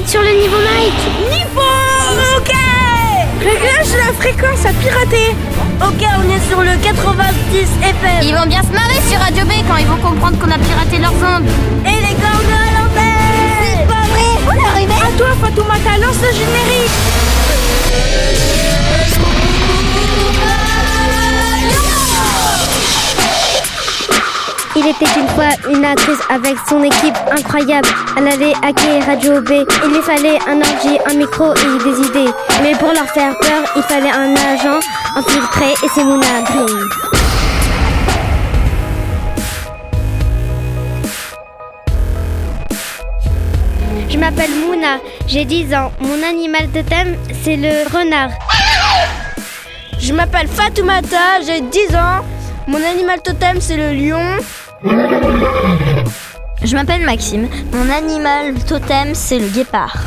être sur le niveau Mike. Niveau. Ok. Réglage la fréquence à pirater. Ok, on est sur le 90 FM. Ils vont bien se marrer sur Radio B quand ils vont comprendre qu'on a piraté leurs ondes. Et les cordes à l'envers. C'est pas vrai. On est arrivé. À toi, Fatoumata, lance le générique. Il était une fois une actrice avec son équipe incroyable. Elle allait hacker Radio B. Il lui fallait un ordi, un micro et des idées. Mais pour leur faire peur, il fallait un agent infiltré et c'est Mouna Green. Je m'appelle Mouna, j'ai 10 ans. Mon animal totem, c'est le renard. Je m'appelle Fatoumata, j'ai 10 ans. Mon animal totem, c'est le lion. Je m'appelle Maxime. Mon animal totem, c'est le guépard.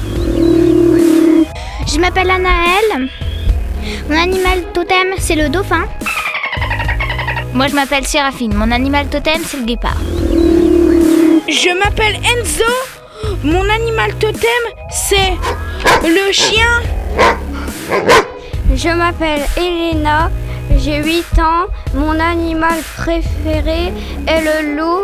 Je m'appelle Anaëlle. Mon animal totem, c'est le dauphin. Moi, je m'appelle Séraphine. Mon animal totem, c'est le guépard. Je m'appelle Enzo. Mon animal totem, c'est le chien. Je m'appelle Elena. J'ai 8 ans. Mon animal préféré est le loup.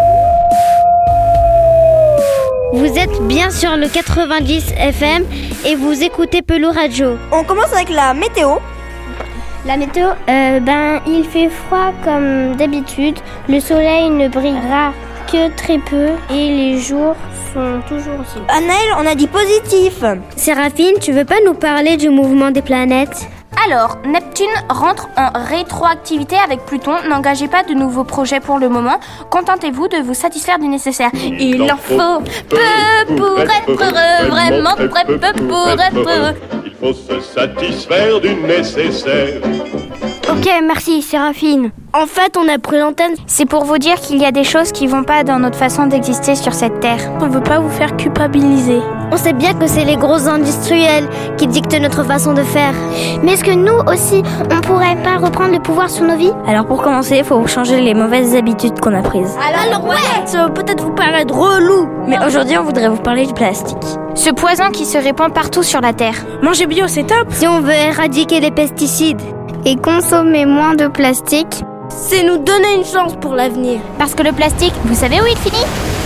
Vous êtes bien sur le 90 FM et vous écoutez Pelou Radio. On commence avec la météo. La météo, il fait froid comme d'habitude. Le soleil ne brillera que très peu et les jours sont toujours aussi. Anaëlle, on a dit positif. Séraphine, tu veux pas nous parler du mouvement des planètes ? Alors, Neptune rentre en rétroactivité avec Pluton. N'engagez pas de nouveaux projets pour le moment. Contentez-vous de vous satisfaire du nécessaire. Il en faut peu pour être heureux, vraiment très peu pour être heureux. Il faut se satisfaire du nécessaire. Ok, merci Séraphine. En fait, on a pris l'antenne. C'est pour vous dire qu'il y a des choses qui vont pas dans notre façon d'exister sur cette terre. On veut pas vous faire culpabiliser. On sait bien que c'est les gros industriels qui dictent notre façon de faire. Mais est-ce que nous aussi, on pourrait pas reprendre le pouvoir sur nos vies ? Alors pour commencer, il faut changer les mauvaises habitudes qu'on a prises. Alors ouais ! Ça va peut-être vous paraître relou, mais aujourd'hui on voudrait vous parler du plastique. Ce poison qui se répand partout sur la terre. Manger bio, c'est top. Si on veut éradiquer les pesticides et consommer moins de plastique, c'est nous donner une chance pour l'avenir. Parce que le plastique, vous savez où il finit ?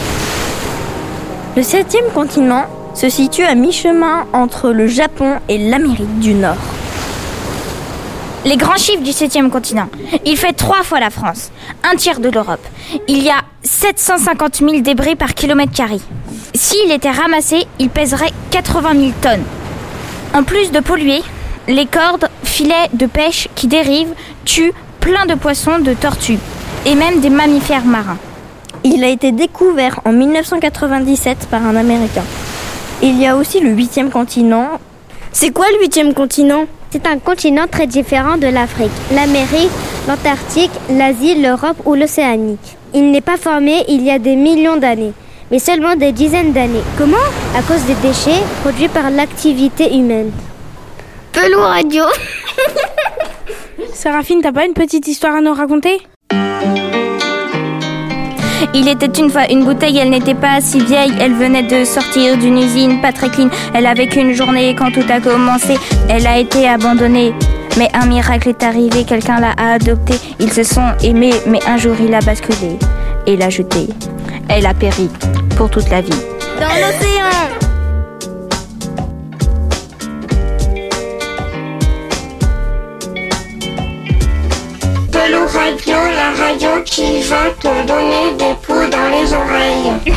Le 7e continent se situe à mi-chemin entre le Japon et l'Amérique du Nord. Les grands chiffres du 7e continent. Il fait 3 fois la France, un tiers de l'Europe. Il y a 750 000 débris par kilomètre carré. S'il était ramassé, il pèserait 80 000 tonnes. En plus de polluer, les cordes, filets de pêche qui dérivent tuent plein de poissons, de tortues et même des mammifères marins. Il a été découvert en 1997 par un Américain. Il y a aussi le 8e continent. C'est quoi le 8e continent ? C'est un continent très différent de l'Afrique, l'Amérique, l'Antarctique, l'Asie, l'Europe ou l'Océanie. Il n'est pas formé il y a des millions d'années, mais seulement des dizaines d'années. Comment ? À cause des déchets produits par l'activité humaine. Pelou Radio. Séraphine, t'as pas une petite histoire à nous raconter ? Il était une fois une bouteille, elle n'était pas si vieille. Elle venait de sortir d'une usine pas très clean. Elle avait qu'une journée quand tout a commencé. Elle a été abandonnée. Mais un miracle est arrivé, quelqu'un l'a adoptée. Ils se sont aimés, mais un jour il a basculé et l'a jetée. Elle a péri pour toute la vie. Dans l'océan. Pelou Radio, la radio qui va te donner des poux dans les oreilles.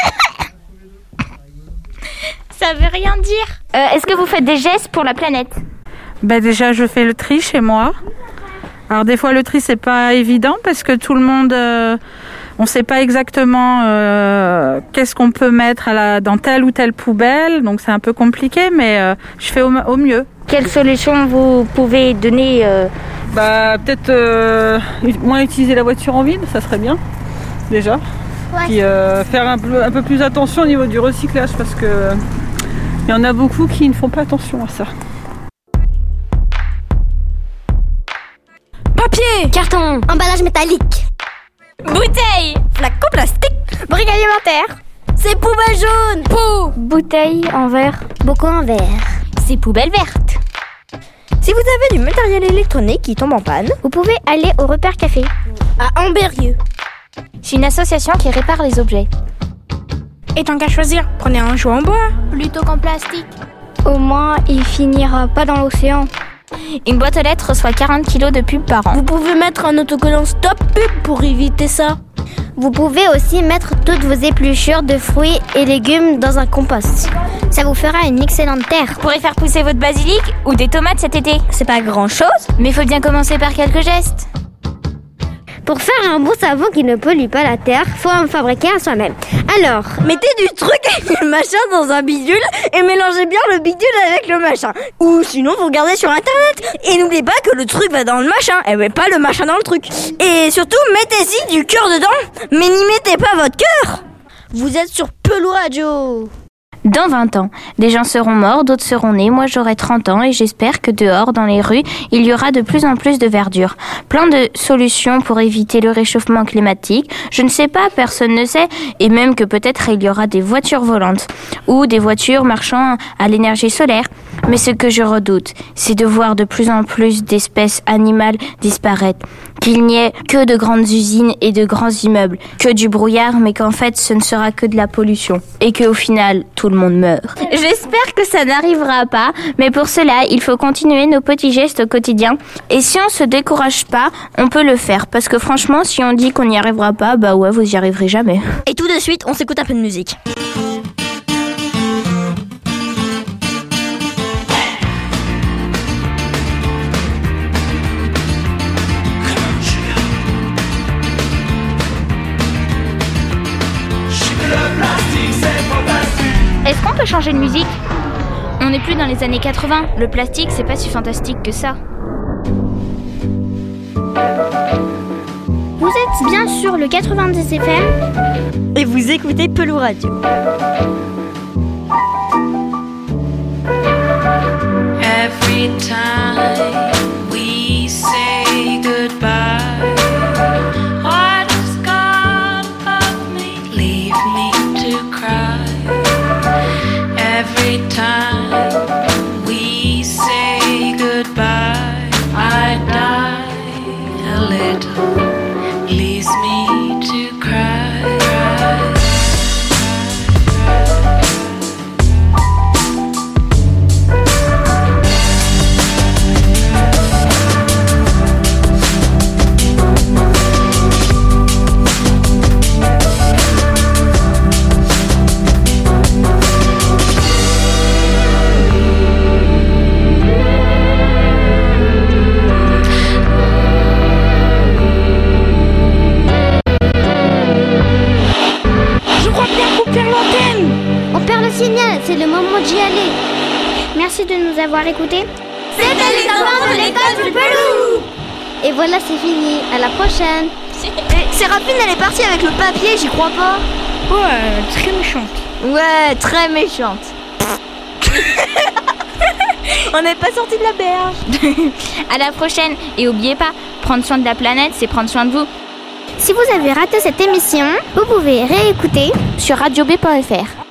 Ça veut rien dire. Est-ce que vous faites des gestes pour la planète ? Déjà, je fais le tri chez moi. Alors des fois, le tri, c'est pas évident parce que tout le monde, on sait pas exactement qu'est-ce qu'on peut mettre dans telle ou telle poubelle. Donc c'est un peu compliqué, mais je fais au mieux. Quelle solution vous pouvez donner Peut-être moins utiliser la voiture en vide, ça serait bien, déjà. Ouais. Puis faire un peu plus attention au niveau du recyclage parce que il y en a beaucoup qui ne font pas attention à ça. Papier, carton, emballage métallique, bouteille, flacon plastique, briques alimentaires, C'est poubelle jaune. Pot. Bouteille en verre. Bocaux en verre. C'est poubelle verte. Si vous avez du matériel électronique qui tombe en panne, Vous pouvez aller au repère café. À Ambérieux. C'est une association qui répare les objets. Et tant qu'à choisir, prenez un jouet en bois. Plutôt qu'en plastique. Au moins, il finira pas dans l'océan. Une boîte aux lettres reçoit 40 kilos de pub par an. Vous pouvez mettre un autocollant stop pub pour éviter ça. Vous pouvez aussi mettre toutes vos épluchures de fruits et légumes dans un compost. Ça vous fera une excellente terre. Vous pourrez faire pousser votre basilic ou des tomates cet été. c'est pas grand chose. Mais faut bien commencer par quelques gestes. Pour faire un bon savon qui ne pollue pas la terre, faut en fabriquer un soi-même. Alors, Mettez du truc avec le machin dans un bidule et mélangez bien le bidule avec le machin. Ou sinon vous regardez sur internet. Et n'oubliez pas que le truc va dans le machin et ouais, pas le machin dans le truc. Et surtout mettez-y du cœur dedans, mais n'y mettez pas votre cœur. Vous êtes sur Pelou Radio. Dans 20 ans, des gens seront morts, d'autres seront nés, moi j'aurai 30 ans et j'espère que dehors, dans les rues, il y aura de plus en plus de verdure. Plein de solutions pour éviter le réchauffement climatique, je ne sais pas, personne ne sait, et même que peut-être il y aura des voitures volantes ou des voitures marchant à l'énergie solaire. Mais ce que je redoute, c'est de voir de plus en plus d'espèces animales disparaître, qu'il n'y ait que de grandes usines et de grands immeubles, que du brouillard, mais qu'en fait ce ne sera que de la pollution, et qu'au final tout le monde meurt. J'espère que ça n'arrivera pas, mais pour cela il faut continuer nos petits gestes au quotidien, et si on se décourage pas, on peut le faire, parce que franchement si on dit qu'on n'y arrivera pas, bah ouais, vous y arriverez jamais. Et tout de suite on s'écoute un peu de musique. Est-ce qu'on peut changer de musique ? On n'est plus dans les années 80, le plastique c'est pas si fantastique que ça. vous êtes bien sur le 90 FM. Et vous écoutez Pelou Radio. Every time we say goodbye, why does God love me, leave me to cry? Every time we say goodbye, I die a little, leaves me to cry. C'est le moment d'y aller. Merci de nous avoir écoutés. C'était les enfants de l'école du Pelou. Et voilà, c'est fini. À la prochaine. Séraphine, elle est partie avec le papier, j'y crois pas. Ouais, très méchante. Ouais, très méchante. On n'est pas sorti de la berge. À la prochaine, et oubliez pas, prendre soin de la planète, c'est prendre soin de vous. Si vous avez raté cette émission, vous pouvez réécouter Sur radiob.fr.